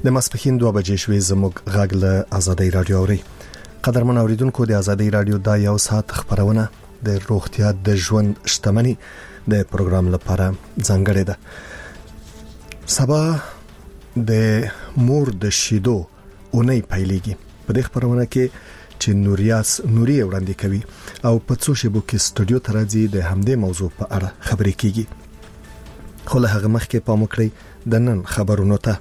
د ماسپښین 2 بجې شوې زموږ غږ له آزادۍ رادیو اوري. قدرمن اوریدونکو د آزادۍ رادیو دا یو ساعت خبرونه د روغتیا د ژوند شتمنۍ د پروګرام لپاره ځانګړې ده. سبا د مور د شیدو اونۍ پیلېږي. په دې خبرونه کې چې نوري وړاندې کوي او په څو شیبو کې سټوډیو ته راځي د همدې موضوع په اړه خبرې کیږي. خو له هغه مخکې پام وکړئ د نن خبرونو ته.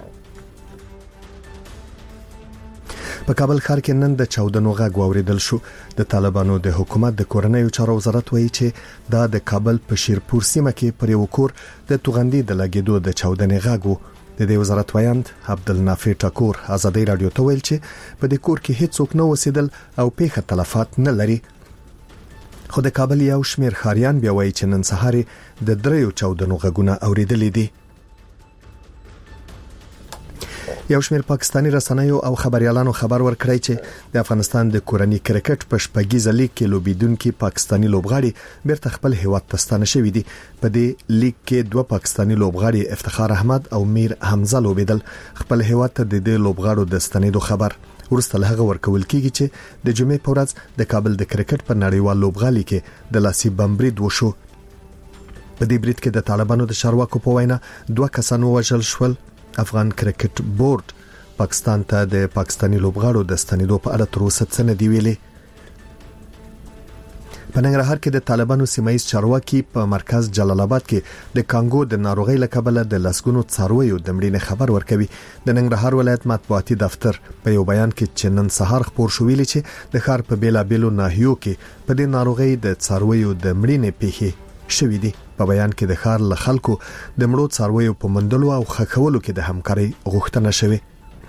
په کابل ښار کې نن د چاودنو غږ واوریدل شو. د طالبانو د حکومت د کورنیو چارو وزارت وایي چې دا د کابل په شیرپور سیمه کې پر یو کور د توغندي د لګیدو د چاودنې غږ وو. د دې وزارت وایند عبدالنافع ټاکور آزادۍ رادیو ته ویل چې په دې کور کې هیڅ څوک نه وسیدل او پیښه تلفات نه لري. خو د کابل یو شمیر ښاریان بیا وایي چې نن سهار د 3 چاودنو غږونه اوریدلې دي. یو شمیر پاکستانی رسنیو او خبريالانو خبر ورکړی چې د افغانستان د کورنۍ کرکټ په شپږیزه لیګ کې لوبیدونکو پاکستانی لوبغاړي بیرته خپل هیواد ته ستانه شوي دي. په دې لیګ کې 2 پاکستانی لوبغاړي افتخار احمد او میر حمزه لوبیدل. خپل هیواد ته د دې لوبغاړو د ستنېدو خبر ورسته له هغه ورکول کیږي چې د جمعې په ورځ د کابل د کرکټ په نړیوال لوبغالي کې د لاسي بمبرید وشو. په دې برید کې د طالبانو د چارواکو په وینا 2 کسان وژل شول. افغان کرکټ بورډ پاکستان ته د پاکستانی لوبغاړو د ستنېدو په اړه تر اوسه څه نه دی ویلي. په ننګرهار کې د طالبانو سیمایي چارواکي په مرکز جلال آباد کې د کانګو د ناروغۍ له کبله د لسګونو څارویو د مړینې خبر ورکوي. د ننګرهار ولایت مطبوعاتي دفتر په یو بیان کې چې نن سهار خبر شو ویلي چې د ښار په بیلابیلو ناحیو کې په دې ناروغۍ د څارویو د مړینې پیښې شوې دي. په بیان کې د ښار له خلکو د مړو څارویو په مندلو او خښولو کې د همکارۍ غوښتنه شوې.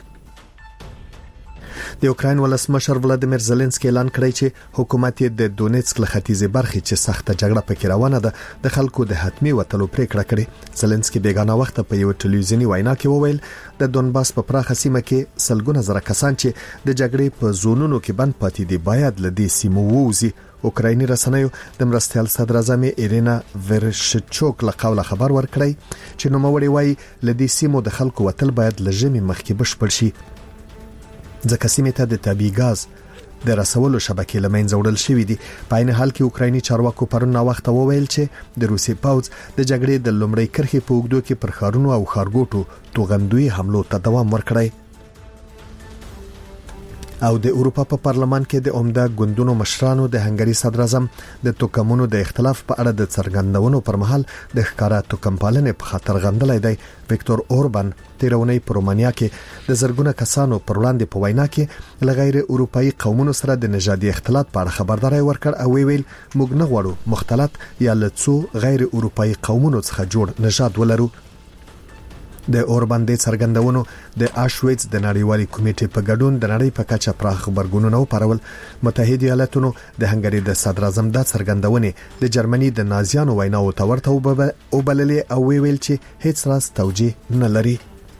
د اوکراین ولسمشر ولادیمیر زيلنسکي اعلان کړی چې حکومت یې د دونیتسک له ختیځې برخې چې سخته جګړه پکې روانه ده د خلکو د حتمی وټلو پریکړه کړې. زيلنسکي بیگانه وخت په یو ټلویزیونی وینا کې وویل د دونباس په پراخه سیمه کې سلګونه زره کسان چې د جګړې په زونونو کې بند پاتې دي باید له دې سیمو ووځي. اوکرایني رسنیو د مرستيال صدر اعظم ایرینا ورشچوک له قوله خبر ورکړی چې نوموړی وایي له دې سیمو د خلکو وټل باید لږمې مخکې بشپړ شي. ځکه سیمه ته د طبي غاز د رسولو شبکې لمنځه وړل شوې دي. په عین حال کې اوکرایني چارواکو پرون وخت وویل چې د روسي پوځ د جګړې د لومړۍ کرښې په اوږدو کې پر ښارونو او ښارګوټو توغندوي حملو ته دوام ورکړی. او د اروپا په پارلمان کې د عمده ګوندونو مشرانو د هنګري صدر اعظم د توکمونو د اختلاف په اړه د څرګندونو پر مهال د ښکارا توکم پالنې په خاطر غندلای دی. وکټور اوربان تیرونی په رومانیا کې د زرګونه کسانو پر وړاندې په وینا کې لغیر اروپאי قومونو سره د نژادي اختلاط په اړه خبرداري ورکړ او ویل موږ نه غواړو مختلط یا لڅو غیر اروپאי قومونو څخه جوړ نژاد ولرو. د اوربان د څرګندونو د آشویتس د نړیوالي کمیټې په ګډون د نړۍ په کچه پراخ خبرګونونه وپارول. متحده ایالاتونو د هنګري د صدر اعظم د څرګندونې د جرمني د نازیانو ویناو ته ورته وبللې او ویل چې هیڅ راز توجیه نه لري.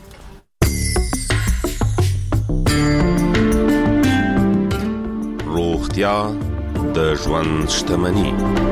روغتیا د ژوند شتمني.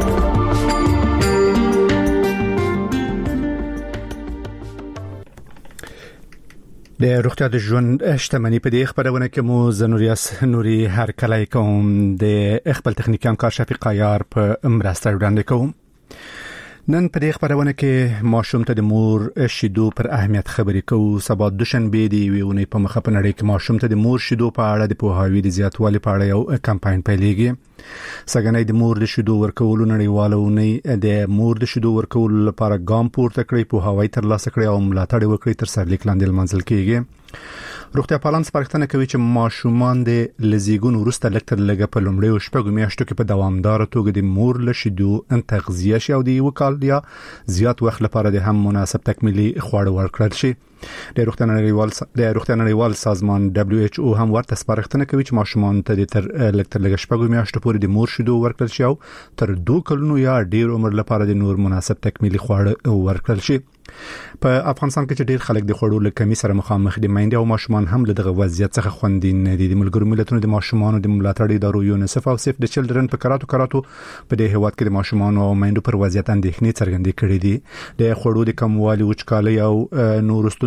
د روغتیا د ژوند شتمنۍ په دې خبرونه کې مو زنوریاس نوري هر کله کوم د خپل تخنیکان کار شفیق عیار په مرسته وړاندې کوم. نن په دې خبرونه کې ماشوم ته د مور شیدو پر اهمیت خبرې کوو. سبا دوشنبه دی ویونی په مخه په نړۍ کې ماشوم ته د مور شیدو په اړه د پوهاوی د زیاتوالي په اړه یو کمپاین پیلېږي. سګنې د مور د شیدو ورکولو نړیوالونی د مور د شیدو ورکولو لپاره ګام پورته کړی، پوهاوی ترلاسه کړی او ملاتړ وکړي تر سرلیک لاندې منځل کېږي. روغتیا پالان سپارښتنه کوي چې ماشومان د لزیګون وروسته لکتر لګه په لومړیو شپږو میاشتو کې په دوامدار توګه د مور له شیدو تغذیه شي او د یو کال یا زیات وخت لپاره د هم مناسب تکمیلي خواړه ورکړل شي. د روغتیا نړیوال سازمان WHO هم ورته سپارښتنه کوي چې ماشومان ته د تر لکتر لګه شپږو میاشتو پورې د مور شیدو ورکړل شي او تر 2 کلونو یا ډیر عمر لپاره د نور مناسب تکمیلي خواړه ورکړل شي. په افغانستان کې چې ډیر خلک د خوړو له کمی سره مخامخ دي، میندې او ماشومان هم له دغه وضعیت څخه خوندي نه دي. د ملګرو ملتونو د ماشومان د ملاتړ ادارو یونیسف او سیف د چلډرن په کراتو په دې هیواد کې د ماشومان او میندو پر وضعیت اندېښنې څرګندې کړې دي. د خوړو د کموالي، وچکالۍ او نور ستونزو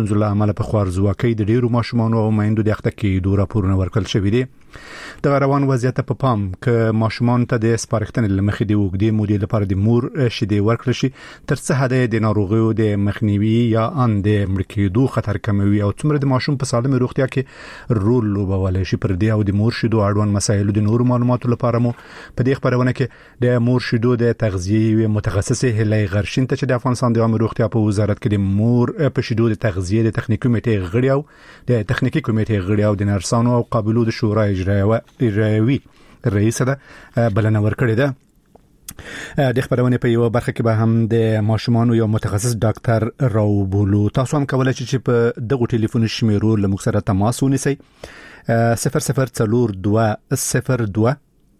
ستونزو له امله په خوارزواکۍ د ډیرو ماشومان او میندو د اخته کېدو راپورونه ورکړل شوې دي. د روان وضعیت په پام ک ماشومان ته د سپارښتنې لمخې دی وګړي مودې لپاره د مور شیدې ورکړل شي تر څه حد د ناروغیو د مخنیوي یا ان د مړکېدو خطر کموي او څومره د ماشوم په سالمه روغتیا کې رول لوبولای شي. پر دې او د مور شیدو اړوند مسایلو د نورو معلوماتو لپاره مو په دې خبرونه کې د مور شیدو د تغذیه متخصص هلي غرشین ته چې د افغانستان د عامه روغتیا په وزارت کې د مور په شیدو د تغذیه د تخنیکی کمیټې غړي او د تخنیکی کمیټې غړي او د نرسانو او قابلو د شورا اجرایوي رئیس ده بلنه ورکړې ده. د خبرونه په یو برخه کې به هم د ماشومان یو متخصص ډاکټر راوبولو. تاسو هم کولای شئ چې په دغه ټلیفون شمیرو لموږ سره تماس ونیسئ 004202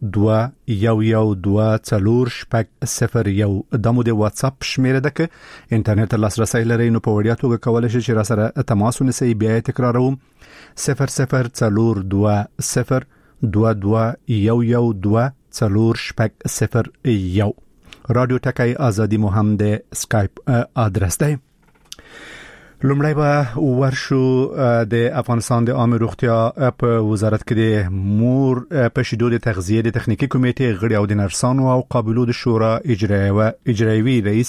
دمو د واتس اپ شمیره ده که انټرنیټ لاسرسي لري نو په وړیا توګه کولای شئ چې را سره تماس ونیسئ. بیا تکراروم 0042 رادیو ټکای ازادي مو هم د اسکایپ ادرس دی. لومړی به ورشو د افغانستان د عامه روغتیا په وزارت کې د مور په شیدو د تغذیه د تخنیکی کمیټې غړي او د نرسانو او قابلو د شورا اجرایوي رئیس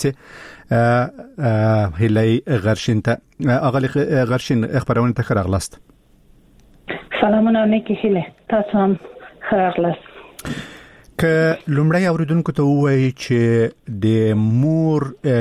هلي غرشین ته اغلی غرشین خبرونه ته راغلاست. سلامونه نیکی هله تاسو هم راغلاست. که لومړی اوریدونکو ته وایي چې د مور